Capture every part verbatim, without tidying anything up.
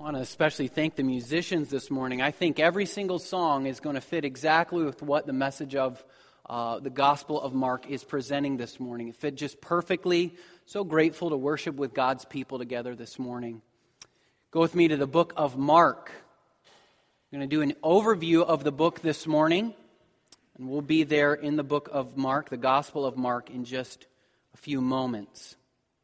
I want to especially thank the musicians this morning. I think every single song is going to fit exactly with what the message of uh, the Gospel of Mark is presenting this morning. It fit just perfectly. So grateful to worship with God's people together this morning. Go with me to the book of Mark. I'm going to do an overview of the book this morning, and we'll be there in the book of Mark, the Gospel of Mark, in just a few moments.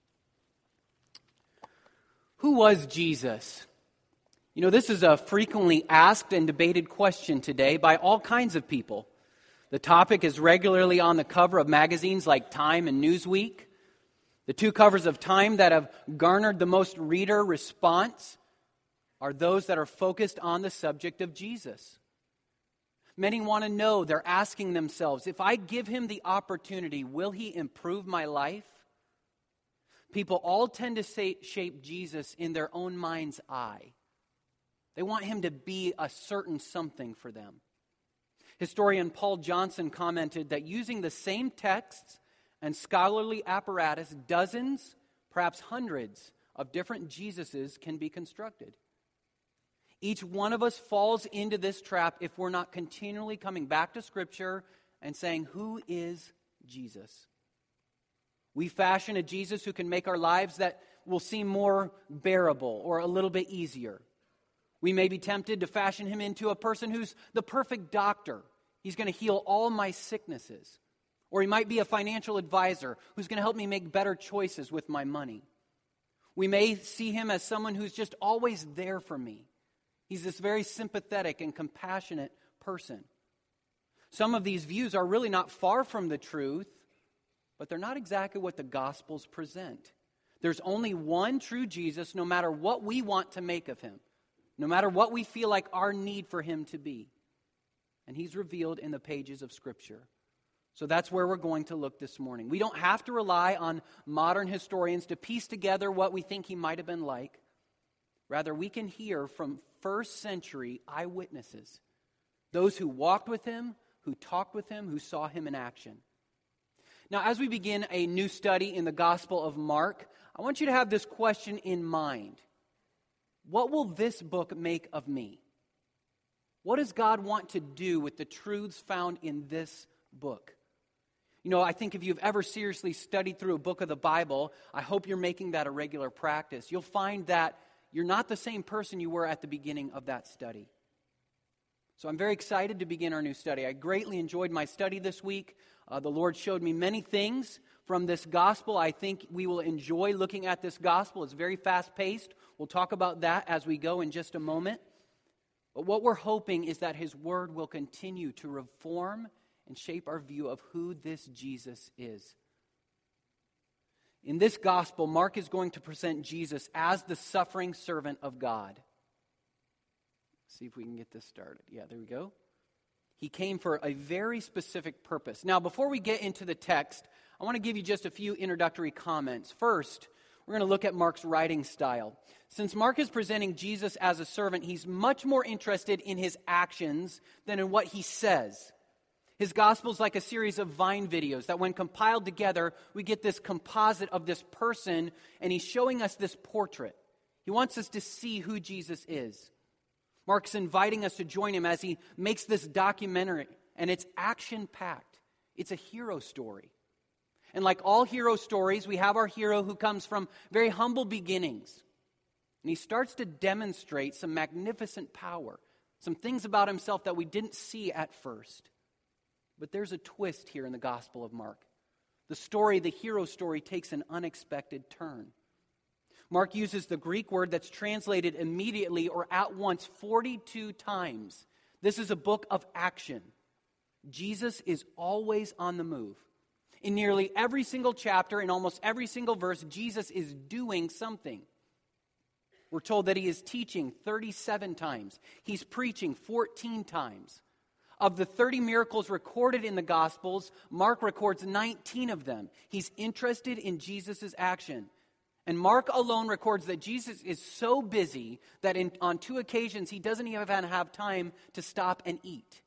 Who was Jesus? You know, this is a frequently asked and debated question today by all kinds of people. The topic is regularly on the cover of magazines like Time and Newsweek. The two covers of Time that have garnered the most reader response are those that are focused on the subject of Jesus. Many want to know, they're asking themselves, if I give him the opportunity, will he improve my life? People all tend to say, shape Jesus in their own mind's eye. They want him to be a certain something for them. Historian Paul Johnson commented that using the same texts and scholarly apparatus, dozens, perhaps hundreds of different Jesuses can be constructed. Each one of us falls into this trap if we're not continually coming back to Scripture and saying, who is Jesus? We fashion a Jesus who can make our lives that will seem more bearable or a little bit easier. We may be tempted to fashion him into a person who's the perfect doctor. He's going to heal all my sicknesses. Or he might be a financial advisor who's going to help me make better choices with my money. We may see him as someone who's just always there for me. He's this very sympathetic and compassionate person. Some of these views are really not far from the truth, but they're not exactly what the Gospels present. There's only one true Jesus, no matter what we want to make of him. No matter what we feel like our need for him to be. And he's revealed in the pages of Scripture. So that's where we're going to look this morning. We don't have to rely on modern historians to piece together what we think he might have been like. Rather, we can hear from first century eyewitnesses. Those who walked with him, who talked with him, who saw him in action. Now, as we begin a new study in the Gospel of Mark, I want you to have this question in mind. What will this book make of me? What does God want to do with the truths found in this book? You know, I think if you've ever seriously studied through a book of the Bible, I hope you're making that a regular practice. You'll find that you're not the same person you were at the beginning of that study. So I'm very excited to begin our new study. I greatly enjoyed my study this week. Uh, the Lord showed me many things from this gospel. I think we will enjoy looking at this gospel. It's very fast-paced. We'll talk about that as we go in just a moment. But what we're hoping is that his word will continue to reform and shape our view of who this Jesus is. In this gospel, Mark is going to present Jesus as the suffering servant of God. See if we can get this started. Yeah, there we go. He came for a very specific purpose. Now, before we get into the text, I want to give you just a few introductory comments. First, we're going to look at Mark's writing style. Since Mark is presenting Jesus as a servant, he's much more interested in his actions than in what he says. His gospel is like a series of Vine videos that when compiled together, we get this composite of this person, and he's showing us this portrait. He wants us to see who Jesus is. Mark's inviting us to join him as he makes this documentary, and it's action-packed. It's a hero story. And like all hero stories, we have our hero who comes from very humble beginnings. And he starts to demonstrate some magnificent power, some things about himself that we didn't see at first. But there's a twist here in the Gospel of Mark. The story, the hero story, takes an unexpected turn. Mark uses the Greek word that's translated immediately or at once forty-two times. This is a book of action. Jesus is always on the move. In nearly every single chapter, in almost every single verse, Jesus is doing something. We're told that he is teaching thirty-seven times. He's preaching fourteen times. Of the thirty miracles recorded in the Gospels, Mark records nineteen of them. He's interested in Jesus' action. And Mark alone records that Jesus is so busy that in, on two occasions he doesn't even have time to stop and eat.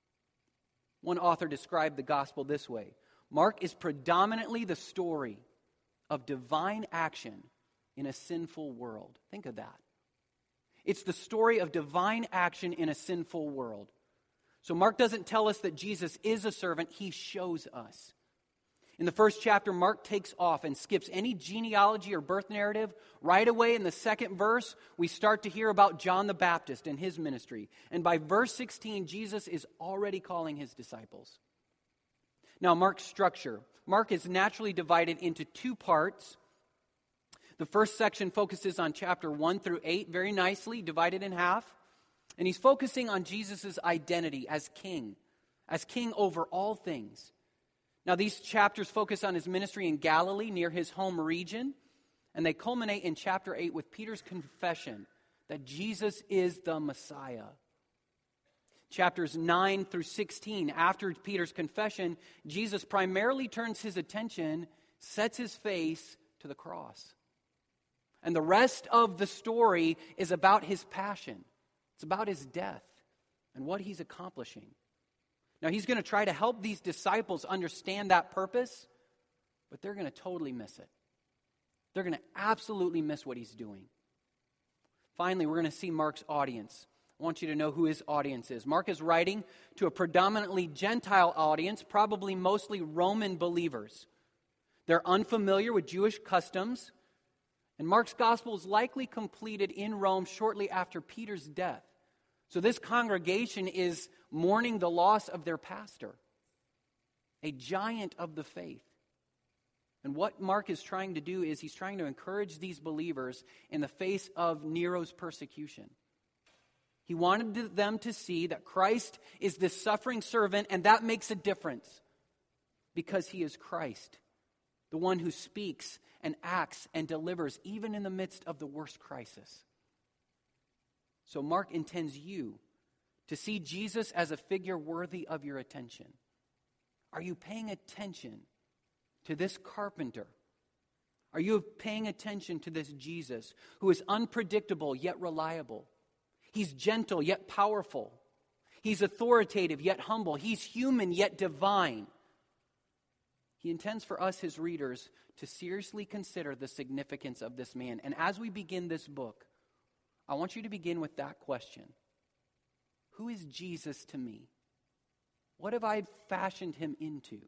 One author described the gospel this way: Mark is predominantly the story of divine action in a sinful world. Think of that. It's the story of divine action in a sinful world. So Mark doesn't tell us that Jesus is a servant, he shows us. In the first chapter, Mark takes off and skips any genealogy or birth narrative. Right away in the second verse, we start to hear about John the Baptist and his ministry. And by verse sixteen, Jesus is already calling his disciples. Now, Mark's structure. Mark is naturally divided into two parts. The first section focuses on chapter one through eight, very nicely divided in half. And he's focusing on Jesus' identity as king, as king over all things. Now, these chapters focus on his ministry in Galilee, near his home region, and they culminate in chapter eight with Peter's confession that Jesus is the Messiah. Chapters nine through sixteen, after Peter's confession, Jesus primarily turns his attention, sets his face to the cross. And the rest of the story is about his passion. It's about his death and what he's accomplishing. Now, he's going to try to help these disciples understand that purpose, but they're going to totally miss it. They're going to absolutely miss what he's doing. Finally, we're going to see Mark's audience. I want you to know who his audience is. Mark is writing to a predominantly Gentile audience, probably mostly Roman believers. They're unfamiliar with Jewish customs, and Mark's gospel is likely completed in Rome shortly after Peter's death. So this congregation is mourning the loss of their pastor, a giant of the faith. And what Mark is trying to do is he's trying to encourage these believers in the face of Nero's persecution. He wanted them to see that Christ is this suffering servant, and that makes a difference because he is Christ, the one who speaks and acts and delivers even in the midst of the worst crisis. So Mark intends you to see Jesus as a figure worthy of your attention. Are you paying attention to this carpenter? Are you paying attention to this Jesus who is unpredictable yet reliable? He's gentle yet powerful. He's authoritative yet humble. He's human yet divine. He intends for us, his readers, to seriously consider the significance of this man. And as we begin this book, I want you to begin with that question. Who is Jesus to me? What have I fashioned him into?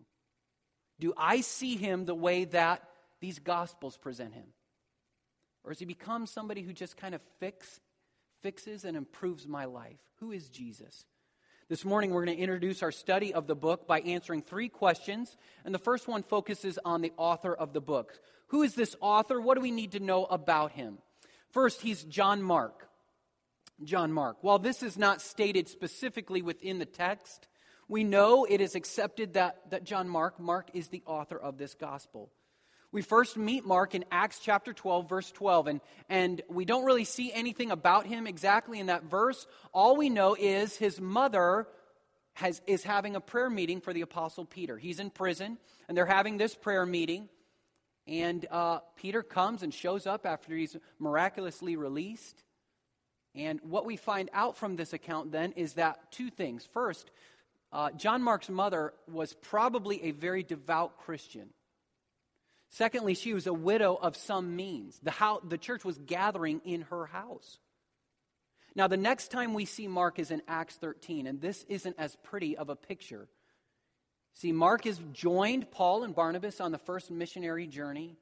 Do I see him the way that these Gospels present him? Or has he become somebody who just kind of fix, fixes and improves my life? Who is Jesus? This morning we're going to introduce our study of the book by answering three questions. And the first one focuses on the author of the book. Who is this author? What do we need to know about him? First, he's John Mark. John Mark. While this is not stated specifically within the text, we know it is accepted that, that John Mark, Mark is the author of this gospel. We first meet Mark in Acts chapter twelve, verse twelve, and, and we don't really see anything about him exactly in that verse. All we know is his mother has, is having a prayer meeting for the Apostle Peter. He's in prison, and they're having this prayer meeting. And uh, Peter comes and shows up after he's miraculously released. And what we find out from this account then is that two things. First, uh, John Mark's mother was probably a very devout Christian. Secondly, she was a widow of some means. The, house, the church was gathering in her house. Now, the next time we see Mark is in Acts thirteen, and this isn't as pretty of a picture. See, Mark has joined Paul and Barnabas on the first missionary journey.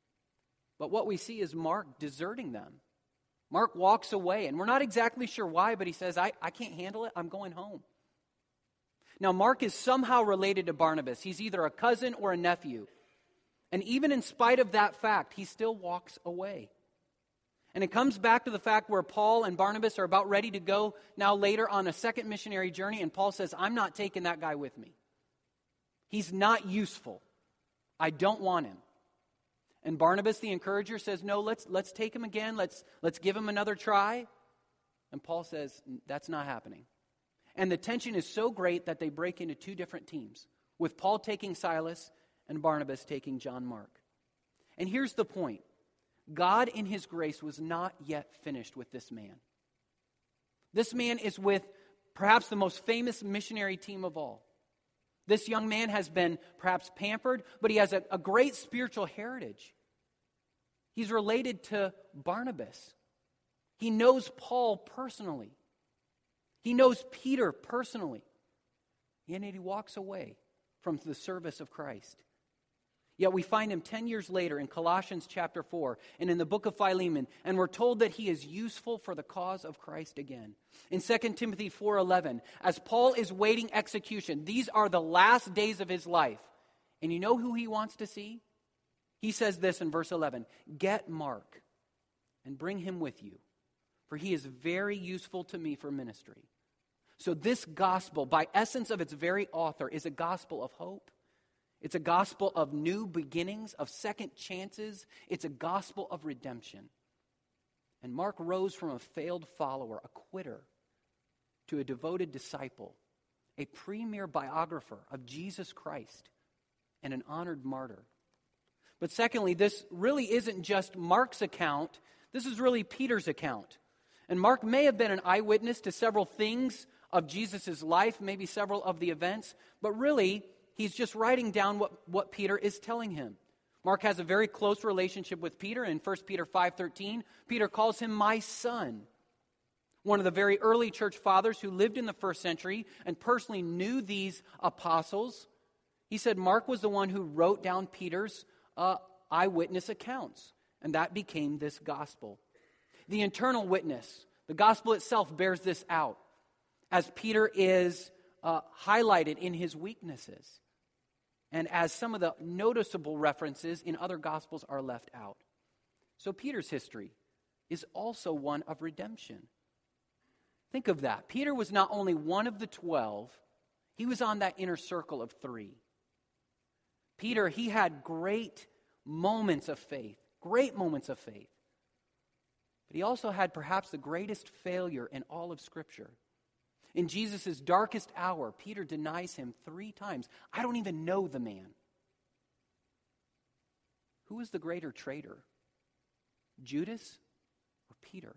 But what we see is Mark deserting them. Mark walks away, and we're not exactly sure why, but he says, I, I can't handle it, I'm going home. Now, Mark is somehow related to Barnabas. He's either a cousin or a nephew. And even in spite of that fact, he still walks away. And it comes back to the fact where Paul and Barnabas are about ready to go now later on a second missionary journey, and Paul says, I'm not taking that guy with me. He's not useful. I don't want him. And Barnabas, the encourager, says, no, let's let's take him again. Let's, let's give him another try. And Paul says, that's not happening. And the tension is so great that they break into two different teams, with Paul taking Silas and Barnabas taking John Mark. And here's the point. God in his grace was not yet finished with this man. This man is with perhaps the most famous missionary team of all. This young man has been perhaps pampered, but he has a, a great spiritual heritage. He's related to Barnabas. He knows Paul personally. He knows Peter personally. And yet he walks away from the service of Christ. Yet we find him ten years later in Colossians chapter four and in the book of Philemon, and we're told that he is useful for the cause of Christ again. In Second Timothy four eleven, as Paul is waiting execution, these are the last days of his life. And you know who he wants to see? He says this in verse eleven, "Get Mark and bring him with you, for he is very useful to me for ministry." So this gospel, by essence of its very author, is a gospel of hope. It's a gospel of new beginnings, of second chances. It's a gospel of redemption. And Mark rose from a failed follower, a quitter, to a devoted disciple, a premier biographer of Jesus Christ, and an honored martyr. But secondly, this really isn't just Mark's account. This is really Peter's account. And Mark may have been an eyewitness to several things of Jesus' life, maybe several of the events, but really, he's just writing down what, what Peter is telling him. Mark has a very close relationship with Peter. In First Peter five thirteen, Peter calls him my son. One of the very early church fathers who lived in the first century and personally knew these apostles, he said Mark was the one who wrote down Peter's uh, eyewitness accounts, and that became this gospel. The internal witness, the gospel itself bears this out, as Peter is uh, highlighted in his weaknesses, and as some of the noticeable references in other gospels are left out. So Peter's history is also one of redemption. Think of that. Peter was not only one of the twelve, he was on that inner circle of three. Peter, he had great moments of faith, great moments of faith. But he also had perhaps the greatest failure in all of Scripture. In Jesus' darkest hour, Peter denies him three times. I don't even know the man. Who is the greater traitor? Judas or Peter?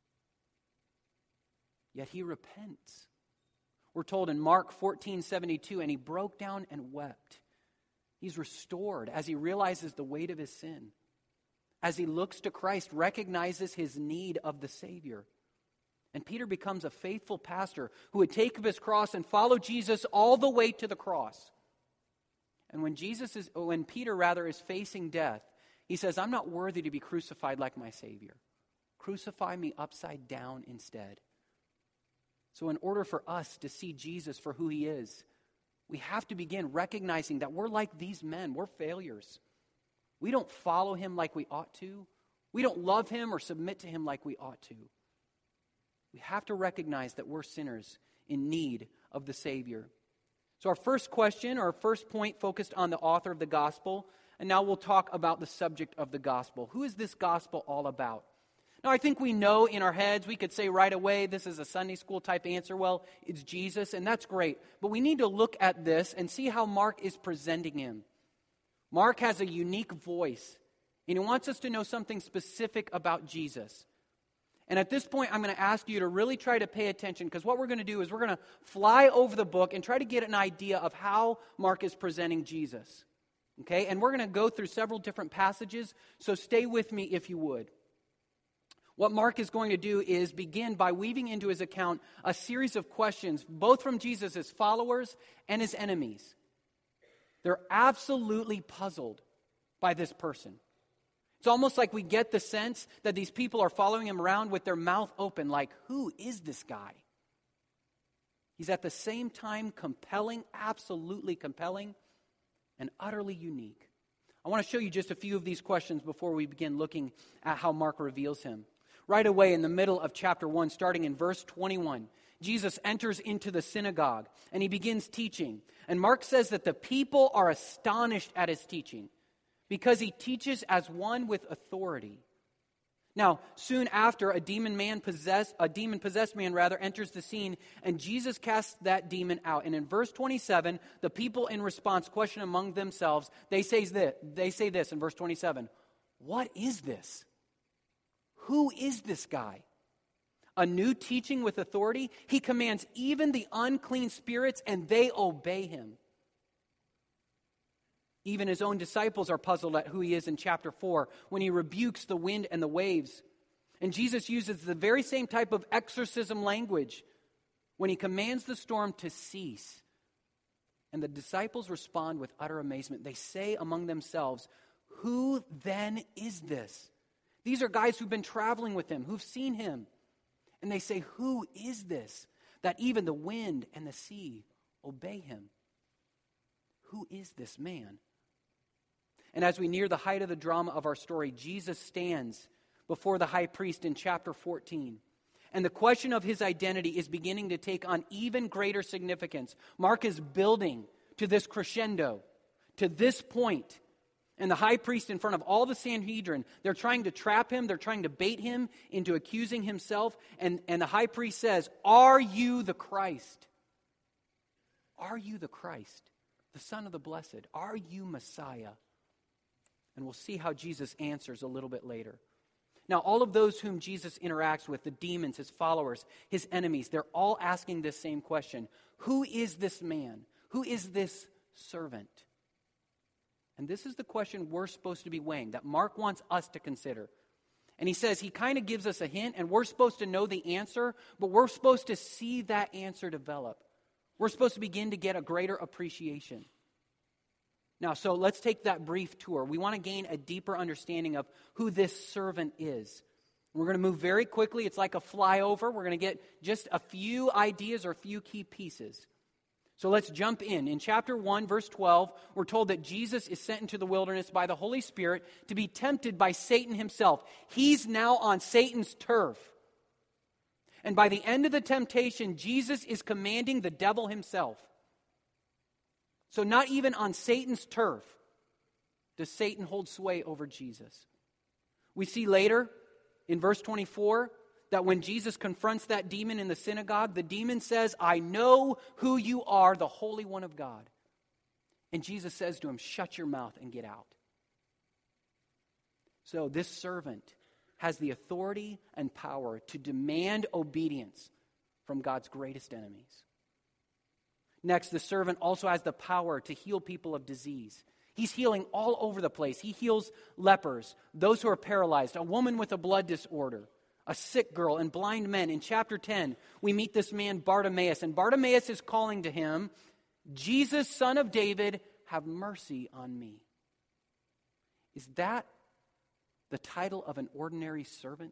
Yet he repents. We're told in Mark fourteen seventy-two, and he broke down and wept. He's restored as he realizes the weight of his sin. As he looks to Christ, recognizes his need of the Savior. And Peter becomes a faithful pastor who would take up his cross and follow Jesus all the way to the cross. And when Jesus is, when Peter rather is facing death, he says, "I'm not worthy to be crucified like my Savior. Crucify me upside down instead." So in order for us to see Jesus for who he is, we have to begin recognizing that we're like these men. We're failures. We don't follow him like we ought to. We don't love him or submit to him like we ought to. We have to recognize that we're sinners in need of the Savior. So our first question, or our first point, focused on the author of the gospel, and now we'll talk about the subject of the gospel. Who is this gospel all about? Now, I think we know in our heads, we could say right away, this is a Sunday school type answer. Well, it's Jesus, and that's great. But we need to look at this and see how Mark is presenting him. Mark has a unique voice, and he wants us to know something specific about Jesus. And at this point, I'm going to ask you to really try to pay attention, because what we're going to do is we're going to fly over the book and try to get an idea of how Mark is presenting Jesus. Okay? And we're going to go through several different passages, so stay with me if you would. What Mark is going to do is begin by weaving into his account a series of questions, both from Jesus' followers and his enemies. They're absolutely puzzled by this person. It's almost like we get the sense that these people are following him around with their mouth open, like, who is this guy? He's at the same time compelling, absolutely compelling, and utterly unique. I want to show you just a few of these questions before we begin looking at how Mark reveals him. Right away in the middle of chapter one, starting in verse twenty-one, Jesus enters into the synagogue and he begins teaching. And Mark says that the people are astonished at his teaching, because he teaches as one with authority. Now, soon after, a demon man possessed, a demon-possessed man rather enters the scene, and Jesus casts that demon out. And in verse twenty-seven, the people in response question among themselves. They say this, they say this in verse twenty-seven, "What is this? Who is this guy? A new teaching with authority? He commands even the unclean spirits, and they obey him." Even his own disciples are puzzled at who he is in chapter four when he rebukes the wind and the waves. And Jesus uses the very same type of exorcism language when he commands the storm to cease. And the disciples respond with utter amazement. They say among themselves, "Who then is this?" These are guys who've been traveling with him, who've seen him. And they say, "Who is this, that even the wind and the sea obey him? Who is this man?" And as we near the height of the drama of our story, Jesus stands before the high priest in chapter fourteen. And the question of his identity is beginning to take on even greater significance. Mark is building to this crescendo, to this point. And the high priest, in front of all the Sanhedrin, they're trying to trap him, they're trying to bait him into accusing himself. And, and the high priest says, "Are you the Christ? Are you the Christ, the Son of the Blessed? Are you Messiah?" And we'll see how Jesus answers a little bit later. Now, all of those whom Jesus interacts with, the demons, his followers, his enemies, they're all asking this same question. Who is this man? Who is this servant? And this is the question we're supposed to be weighing, that Mark wants us to consider. And he says, he kind of gives us a hint, and we're supposed to know the answer, but we're supposed to see that answer develop. We're supposed to begin to get a greater appreciation. Now, so let's take that brief tour. We want to gain a deeper understanding of who this servant is. We're going to move very quickly. It's like a flyover. We're going to get just a few ideas or a few key pieces. So let's jump in. In chapter one, verse twelve, we're told that Jesus is sent into the wilderness by the Holy Spirit to be tempted by Satan himself. He's now on Satan's turf. And by the end of the temptation, Jesus is commanding the devil himself. So not even on Satan's turf does Satan hold sway over Jesus. We see later in verse twenty-four that when Jesus confronts that demon in the synagogue, the demon says, "I know who you are, the Holy One of God." And Jesus says to him, "Shut your mouth and get out." So this servant has the authority and power to demand obedience from God's greatest enemies. Next, the servant also has the power to heal people of disease. He's healing all over the place. He heals lepers, those who are paralyzed, a woman with a blood disorder, a sick girl, and blind men. In chapter ten, we meet this man Bartimaeus, and Bartimaeus is calling to him, "Jesus, Son of David, have mercy on me." Is that the title of an ordinary servant?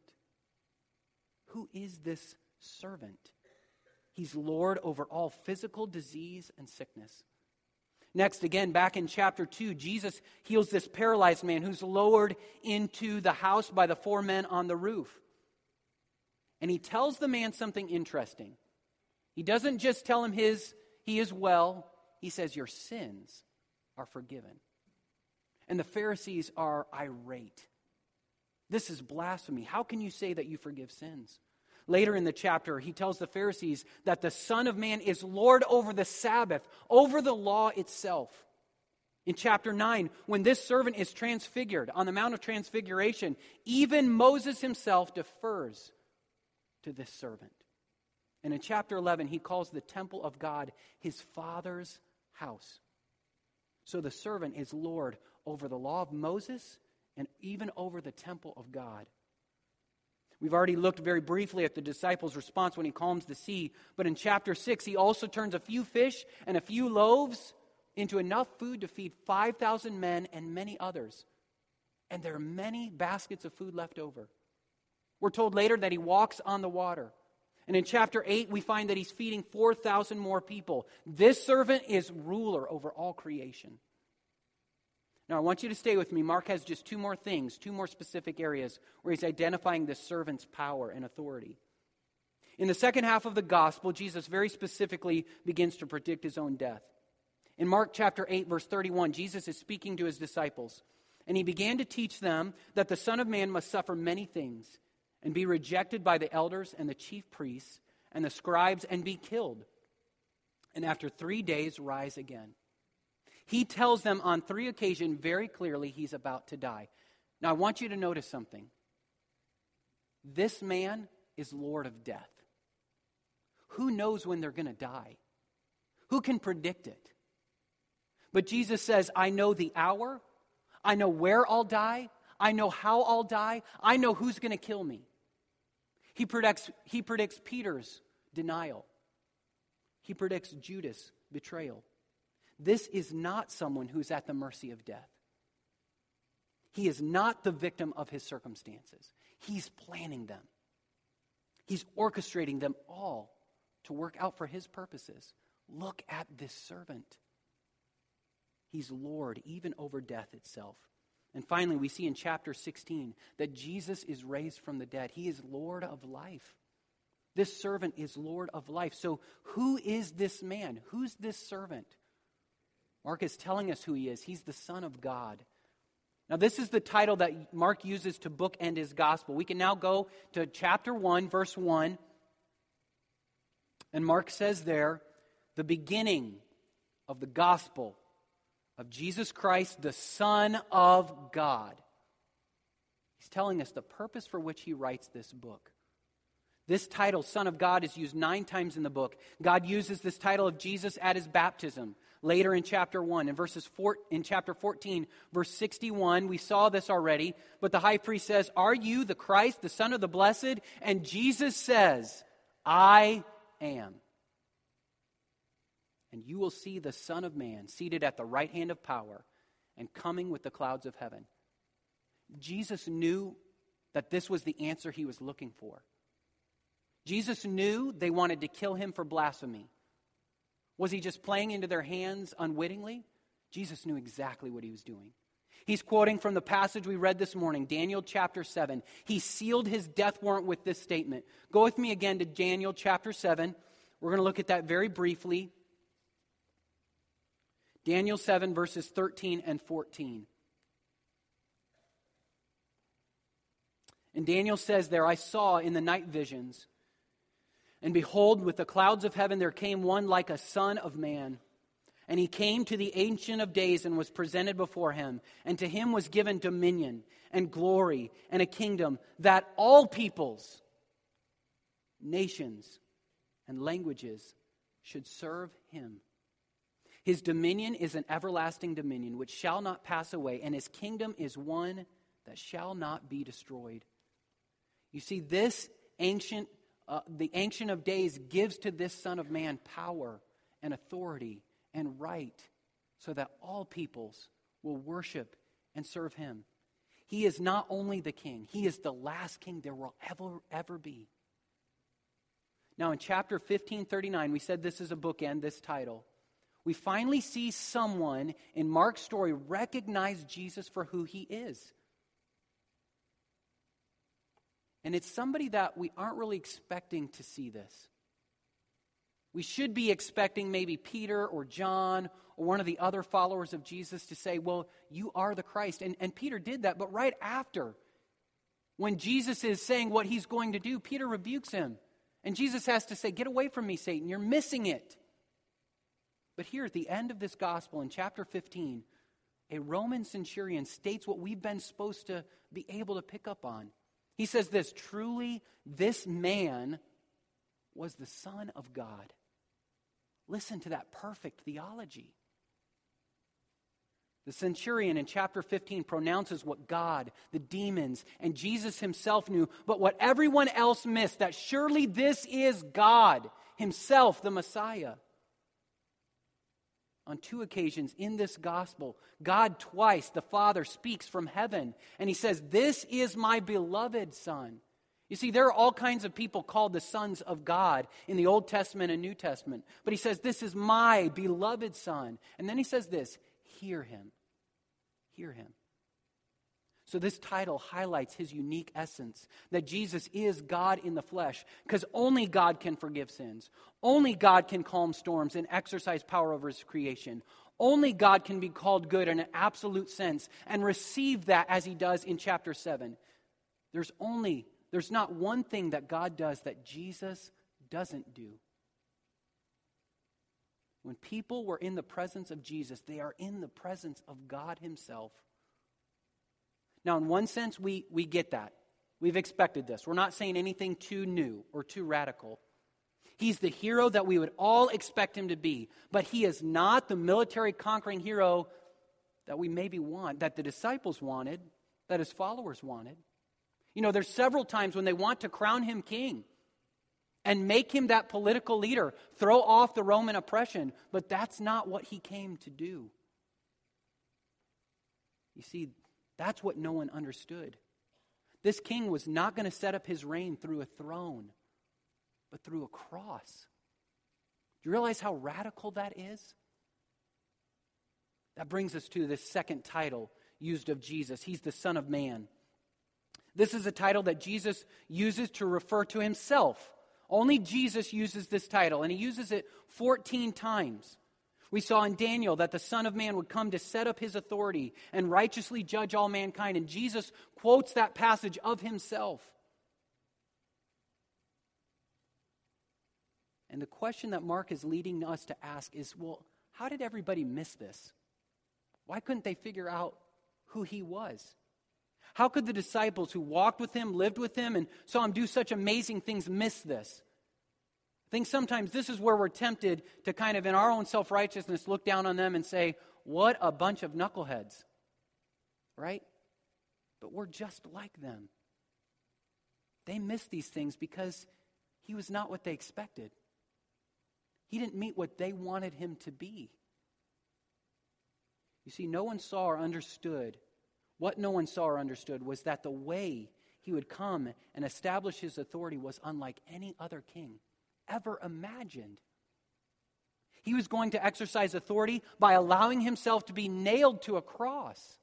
Who is this servant? He's Lord over all physical disease and sickness. Next, again, back in chapter two, Jesus heals this paralyzed man who's lowered into the house by the four men on the roof. And he tells the man something interesting. He doesn't just tell him his he is well. He says, "Your sins are forgiven." And the Pharisees are irate. This is blasphemy. How can you say that you forgive sins? Later in the chapter, he tells the Pharisees that the Son of Man is Lord over the Sabbath, over the law itself. In chapter nine, when this servant is transfigured on the Mount of Transfiguration, even Moses himself defers to this servant. And in chapter eleven, he calls the temple of God his Father's house. So the servant is Lord over the law of Moses and even over the temple of God. We've already looked very briefly at the disciples' response when he calms the sea, but in chapter six, he also turns a few fish and a few loaves into enough food to feed five thousand men and many others. And there are many baskets of food left over. We're told later that he walks on the water. And in chapter eight, we find that he's feeding four thousand more people. This servant is ruler over all creation. Now, I want you to stay with me. Mark has just two more things, two more specific areas where he's identifying the servant's power and authority. In the second half of the gospel, Jesus very specifically begins to predict his own death. In Mark chapter eight, verse thirty-one, Jesus is speaking to his disciples, and he began to teach them that the Son of Man must suffer many things and be rejected by the elders and the chief priests and the scribes and be killed, and after three days rise again. He tells them on three occasions very clearly he's about to die. Now I want you to notice something. This man is Lord of death. Who knows when they're going to die? Who can predict it? But Jesus says, "I know the hour. I know where I'll die. I know how I'll die. I know who's going to kill me." He predicts, he predicts Peter's denial. He predicts Judas' betrayal. This is not someone who's at the mercy of death. He is not the victim of his circumstances. He's planning them. He's orchestrating them all to work out for his purposes. Look at this servant. He's Lord even over death itself. And finally, we see in chapter sixteen that Jesus is raised from the dead. He is Lord of life. This servant is Lord of life. So who is this man? Who's this servant? Mark is telling us who he is. He's the Son of God. Now, this is the title that Mark uses to bookend his gospel. We can now go to chapter one, verse one. And Mark says there, the beginning of the gospel of Jesus Christ, the Son of God. He's telling us the purpose for which he writes this book. This title, Son of God, is used nine times in the book. God uses this title of Jesus at his baptism. Later in chapter one, in verses four, in chapter fourteen, verse sixty-one, we saw this already, but the high priest says, "Are you the Christ, the Son of the Blessed?" And Jesus says, "I am. And you will see the Son of Man seated at the right hand of power and coming with the clouds of heaven." Jesus knew that this was the answer he was looking for. Jesus knew they wanted to kill him for blasphemy. Was he just playing into their hands unwittingly? Jesus knew exactly what he was doing. He's quoting from the passage we read this morning, Daniel chapter seven. He sealed his death warrant with this statement. Go with me again to Daniel chapter seven. We're going to look at that very briefly. Daniel seven, verses thirteen and fourteen. And Daniel says there, "I saw in the night visions, and behold, with the clouds of heaven there came one like a son of man. And he came to the Ancient of Days and was presented before him. And to him was given dominion and glory and a kingdom, that all peoples, nations, and languages should serve him. His dominion is an everlasting dominion which shall not pass away, and his kingdom is one that shall not be destroyed." You see, this ancient Uh, the Ancient of Days gives to this Son of Man power and authority and right so that all peoples will worship and serve him. He is not only the king, he is the last king there will ever, ever be. Now in chapter fifteen thirty-nine, we said this is a bookend, this title. We finally see someone in Mark's story recognize Jesus for who he is. And it's somebody that we aren't really expecting to see this. We should be expecting maybe Peter or John or one of the other followers of Jesus to say, "Well, you are the Christ." And, and Peter did that, but right after, when Jesus is saying what he's going to do, Peter rebukes him. And Jesus has to say, "Get away from me, Satan, you're missing it." But here at the end of this gospel in chapter fifteen, a Roman centurion states what we've been supposed to be able to pick up on. He says this, "Truly, this man was the Son of God." Listen to that perfect theology. The centurion in chapter fifteen pronounces what God, the demons, and Jesus himself knew, but what everyone else missed, that surely this is God himself, the Messiah. On two occasions in this gospel, God twice, the Father, speaks from heaven. And he says, "This is my beloved Son." You see, there are all kinds of people called the sons of God in the Old Testament and New Testament. But he says, "This is my beloved Son." And then he says this, "Hear him." Hear him. So this title highlights his unique essence, that Jesus is God in the flesh, because only God can forgive sins. Only God can calm storms and exercise power over his creation. Only God can be called good in an absolute sense and receive that as he does in chapter seven. There's only, there's not one thing that God does that Jesus doesn't do. When people were in the presence of Jesus, they are in the presence of God himself. Now, in one sense, we, we get that. We've expected this. We're not saying anything too new or too radical. He's the hero that we would all expect him to be, but he is not the military conquering hero that we maybe want, that the disciples wanted, that his followers wanted. You know, there's several times when they want to crown him king and make him that political leader, throw off the Roman oppression, but that's not what he came to do. You see, that's what no one understood. This king was not going to set up his reign through a throne, but through a cross. Do you realize how radical that is? That brings us to this second title used of Jesus. He's the Son of Man. This is a title that Jesus uses to refer to himself. Only Jesus uses this title, and he uses it fourteen times. We saw in Daniel that the Son of Man would come to set up his authority and righteously judge all mankind, and Jesus quotes that passage of himself. And the question that Mark is leading us to ask is, well, how did everybody miss this? Why couldn't they figure out who he was? How could the disciples who walked with him, lived with him, and saw him do such amazing things miss this? I think sometimes this is where we're tempted to kind of, in our own self-righteousness, look down on them and say, what a bunch of knuckleheads, right? But we're just like them. They missed these things because he was not what they expected. He didn't meet what they wanted him to be. You see, no one saw or understood. What no one saw or understood was that the way he would come and establish his authority was unlike any other king ever imagined. He was going to exercise authority by allowing himself to be nailed to a cross.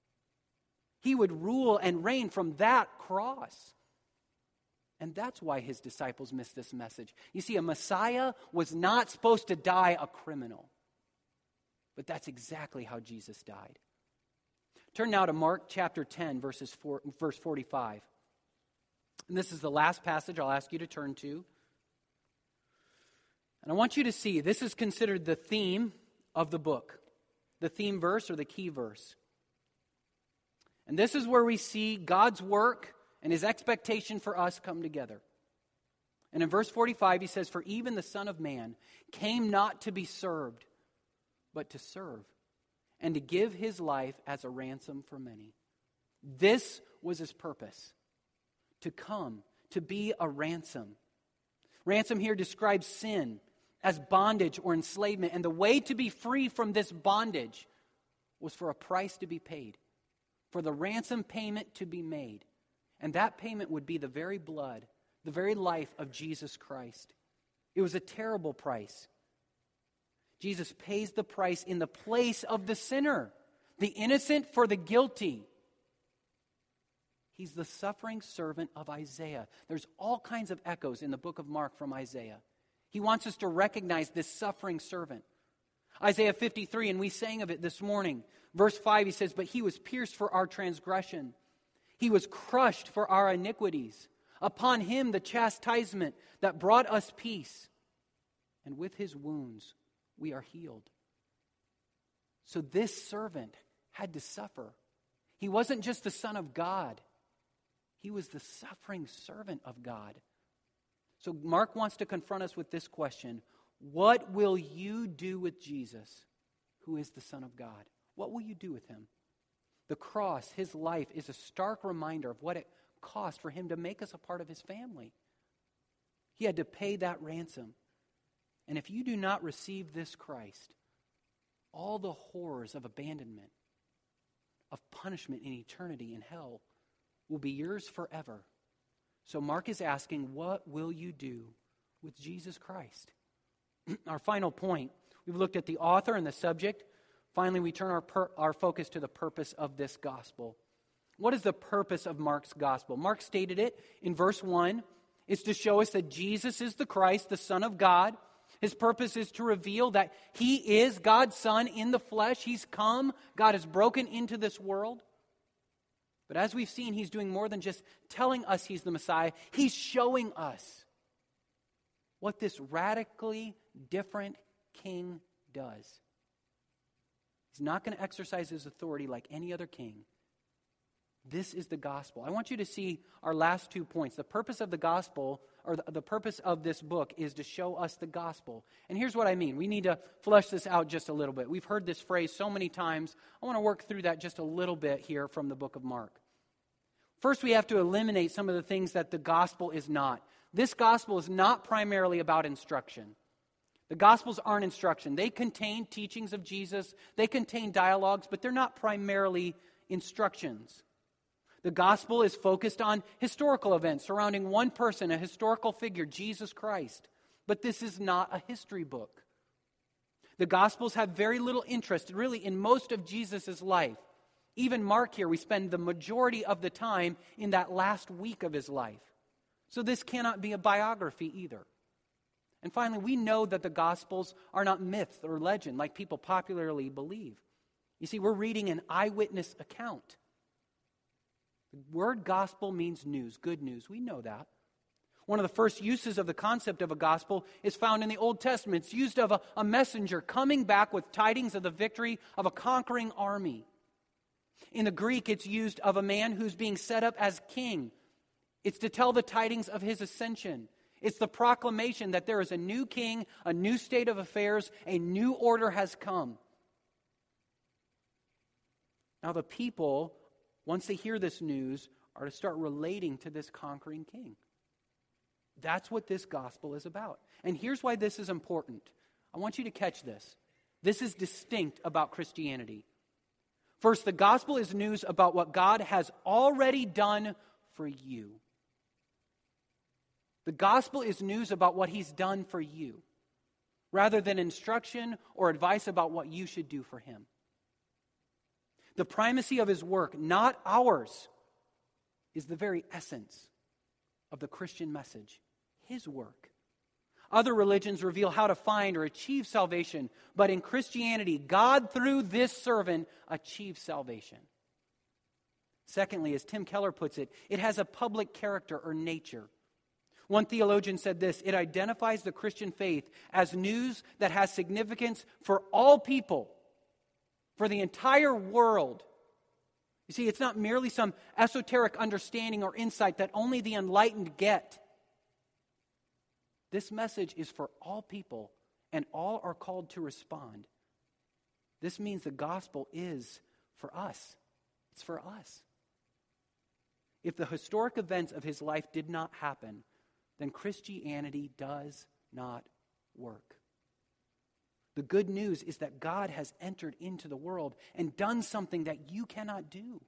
He would rule and reign from that cross. And that's why his disciples missed this message. You see, a Messiah was not supposed to die a criminal. But that's exactly how Jesus died. Turn now to Mark chapter ten, verses four, verse forty-five. And this is the last passage I'll ask you to turn to. And I want you to see, this is considered the theme of the book. The theme verse or the key verse. And this is where we see God's work and his expectation for us come together. And in verse forty-five he says, "For even the Son of Man came not to be served, but to serve, and to give his life as a ransom for many." This was his purpose, to come, to be a ransom. Ransom here describes sin as bondage or enslavement, and the way to be free from this bondage was for a price to be paid, for the ransom payment to be made. And that payment would be the very blood, the very life of Jesus Christ. It was a terrible price. Jesus pays the price in the place of the sinner, the innocent for the guilty. He's the suffering servant of Isaiah. There's all kinds of echoes in the book of Mark from Isaiah. He wants us to recognize this suffering servant. Isaiah fifty-three, and we sang of it this morning. Verse five, he says, "But he was pierced for our transgression. He was crushed for our iniquities. Upon him the chastisement that brought us peace. And with his wounds we are healed." So this servant had to suffer. He wasn't just the Son of God. He was the suffering servant of God. So Mark wants to confront us with this question: what will you do with Jesus, who is the Son of God? What will you do with him? The cross, his life, is a stark reminder of what it cost for him to make us a part of his family. He had to pay that ransom. And if you do not receive this Christ, all the horrors of abandonment, of punishment in eternity in hell, will be yours forever. So Mark is asking, what will you do with Jesus Christ? Our final point, we've looked at the author and the subject. Finally, we turn our, per- our focus to the purpose of this gospel. What is the purpose of Mark's gospel? Mark stated it in verse one. It's to show us that Jesus is the Christ, the Son of God. His purpose is to reveal that he is God's Son in the flesh. He's come. God has broken into this world. But as we've seen, he's doing more than just telling us he's the Messiah. He's showing us what this radically different king does. He's not going to exercise his authority like any other king. This is the gospel. I want you to see our last two points. The purpose of the gospel, or the, the purpose of this book, is to show us the gospel. And here's what I mean. We need to flesh this out just a little bit. We've heard this phrase so many times. I want to work through that just a little bit here from the book of Mark. First, we have to eliminate some of the things that the gospel is not. This gospel is not primarily about instruction. The Gospels aren't instruction. They contain teachings of Jesus. They contain dialogues, but they're not primarily instructions. The Gospel is focused on historical events surrounding one person, a historical figure, Jesus Christ. But this is not a history book. The Gospels have very little interest, really, in most of Jesus' life. Even Mark here, we spend the majority of the time in that last week of his life. So this cannot be a biography either. And finally, we know that the Gospels are not myth or legend like people popularly believe. You see, we're reading an eyewitness account. The word gospel means news, good news. We know that. One of the first uses of the concept of a gospel is found in the Old Testament. It's used of a, a messenger coming back with tidings of the victory of a conquering army. In the Greek, it's used of a man who's being set up as king. It's to tell the tidings of his ascension. It's the proclamation that there is a new king, a new state of affairs, a new order has come. Now the people, once they hear this news, are to start relating to this conquering king. That's what this gospel is about. And here's why this is important. I want you to catch this. This is distinct about Christianity. First, the gospel is news about what God has already done for you. The gospel is news about what he's done for you, rather than instruction or advice about what you should do for him. The primacy of his work, not ours, is the very essence of the Christian message, his work. Other religions reveal how to find or achieve salvation, but in Christianity, God, through this servant, achieves salvation. Secondly, as Tim Keller puts it, it has a public character or nature. One theologian said this: it identifies the Christian faith as news that has significance for all people, for the entire world. You see, it's not merely some esoteric understanding or insight that only the enlightened get. This message is for all people, and all are called to respond. This means the gospel is for us. It's for us. If the historic events of his life did not happen, then Christianity does not work. The good news is that God has entered into the world and done something that you cannot do.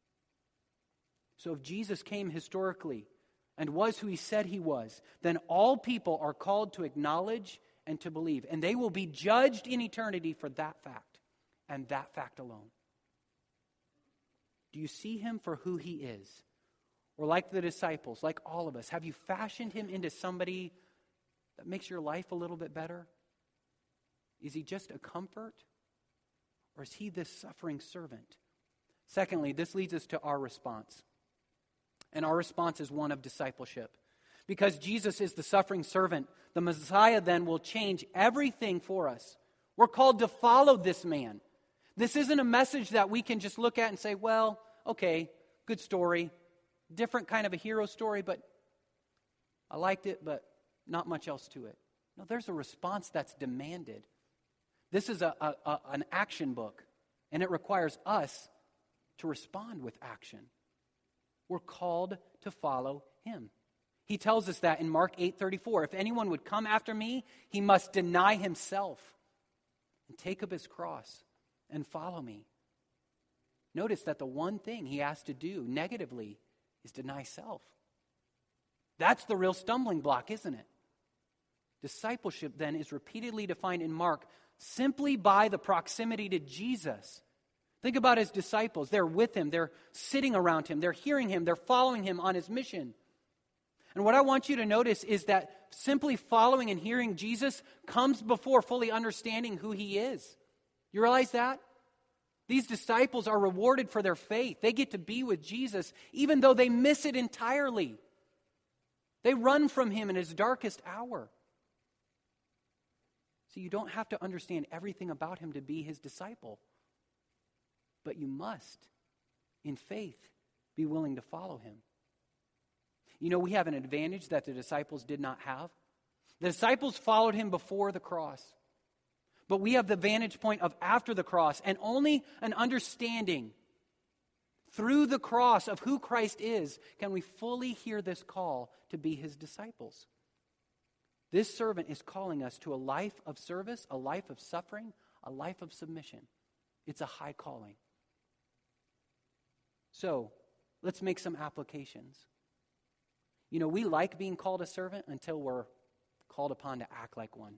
So if Jesus came historically and was who he said he was, then all people are called to acknowledge and to believe. And they will be judged in eternity for that fact and that fact alone. Do you see him for who he is? Or like the disciples, like all of us, have you fashioned him into somebody that makes your life a little bit better? Is he just a comfort? Or is he this suffering servant? Secondly, this leads us to our response. And our response is one of discipleship. Because Jesus is the suffering servant, the Messiah then will change everything for us. We're called to follow this man. This isn't a message that we can just look at and say, well, okay, good story. Different kind of a hero story, but I liked it, but not much else to it. No, there's a response that's demanded. This is a, a, a, an action book, and it requires us to respond with action. We're called to follow him. He tells us that in Mark eight thirty-four. If anyone would come after me, he must deny himself and take up his cross and follow me. Notice that the one thing he has to do negatively is deny self. That's the real stumbling block, isn't it? Discipleship then is repeatedly defined in Mark simply by the proximity to Jesus. Think about his disciples. They're with him. They're sitting around him. They're hearing him. They're following him on his mission. And what I want you to notice is that simply following and hearing Jesus comes before fully understanding who he is. You realize that? These disciples are rewarded for their faith. They get to be with Jesus even though they miss it entirely. They run from him in his darkest hour. So you don't have to understand everything about him to be his disciple. But you must, in faith, be willing to follow him. You know, we have an advantage that the disciples did not have. The disciples followed him before the cross. But we have the vantage point of after the cross and only an understanding Through the cross of who Christ is, can we fully hear this call to be his disciples. This servant is calling us to a life of service, a life of suffering, a life of submission. It's a high calling. So, let's make some applications. You know, we like being called a servant until we're called upon to act like one.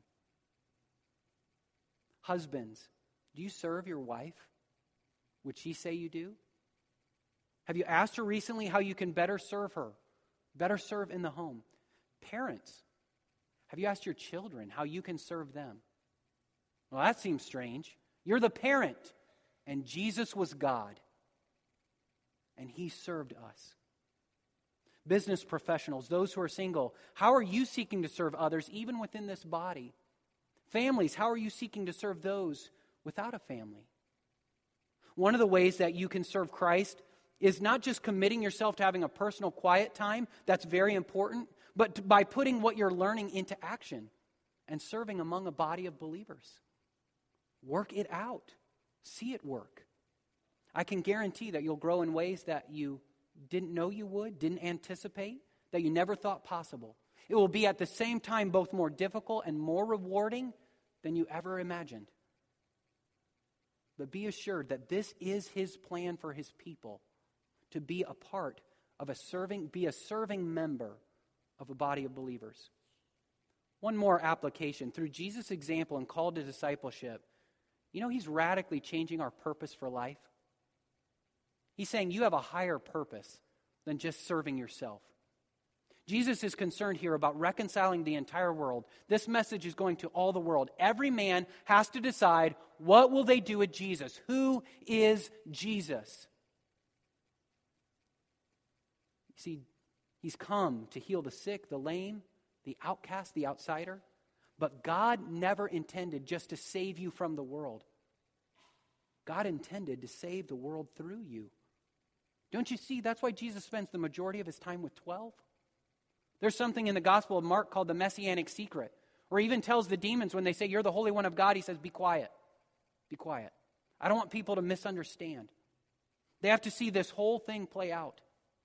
Husbands, do you serve your wife? Would she say you do? Have you asked her recently how you can better serve her, better serve in the home? Parents, have you asked your children how you can serve them? Well, that seems strange. You're the parent, and Jesus was God, and he served us. Business professionals, those who are single, how are you seeking to serve others even within this body? Families, how are you seeking to serve those without a family? One of the ways that you can serve Christ is not just committing yourself to having a personal quiet time, that's very important, but to, by putting what you're learning into action and serving among a body of believers. Work it out. See it work. I can guarantee that you'll grow in ways that you didn't know you would, didn't anticipate, that you never thought possible. It will be at the same time both more difficult and more rewarding than you ever imagined. But be assured that this is his plan for his people, to be a part of a serving, be a serving member of a body of believers. One more application. Through Jesus' example and call to discipleship, you know, he's radically changing our purpose for life. He's saying you have a higher purpose than just serving yourself. Jesus is concerned here about reconciling the entire world. This message is going to all the world. Every man has to decide, what will they do with Jesus? Who is Jesus? You see, he's come to heal the sick, the lame, the outcast, the outsider. But God never intended just to save you from the world. God intended to save the world through you. Don't you see? That's why Jesus spends the majority of his time with twelve. There's something in the Gospel of Mark called the Messianic secret, where he even tells the demons when they say, you're the Holy One of God, he says, be quiet. Be quiet. I don't want people to misunderstand. They have to see this whole thing play out.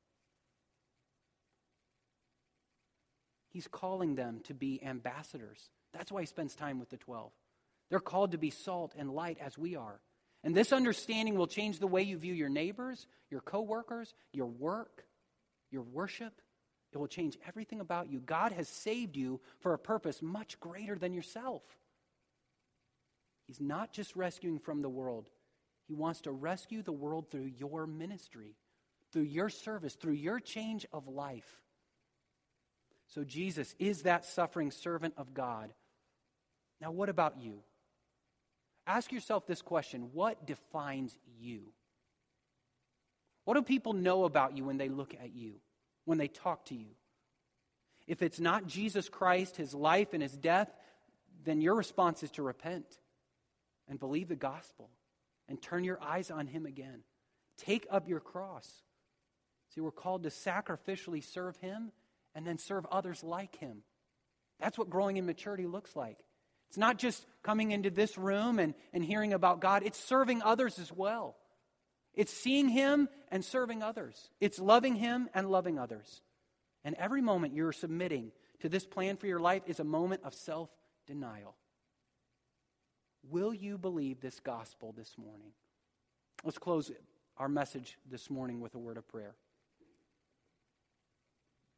He's calling them to be ambassadors. That's why he spends time with the twelve. They're called to be salt and light as we are. And this understanding will change the way you view your neighbors, your coworkers, your work, your worship. It will change everything about you. God has saved you for a purpose much greater than yourself. He's not just rescuing from the world. He wants to rescue the world through your ministry, through your service, through your change of life. So Jesus is that suffering servant of God. Now, what about you? Ask yourself this question: what defines you? What do people know about you when they look at you, when they talk to you? If it's not Jesus Christ, his life and his death, then your response is to repent and believe the gospel and turn your eyes on him again. Take up your cross. See, we're called to sacrificially serve him and then serve others like him. That's what growing in maturity looks like. It's not just coming into this room and, and hearing about God. It's serving others as well. It's seeing him and serving others. It's loving him and loving others. And every moment you're submitting to this plan for your life is a moment of self-denial. Will you believe this gospel this morning? Let's close our message this morning with a word of prayer.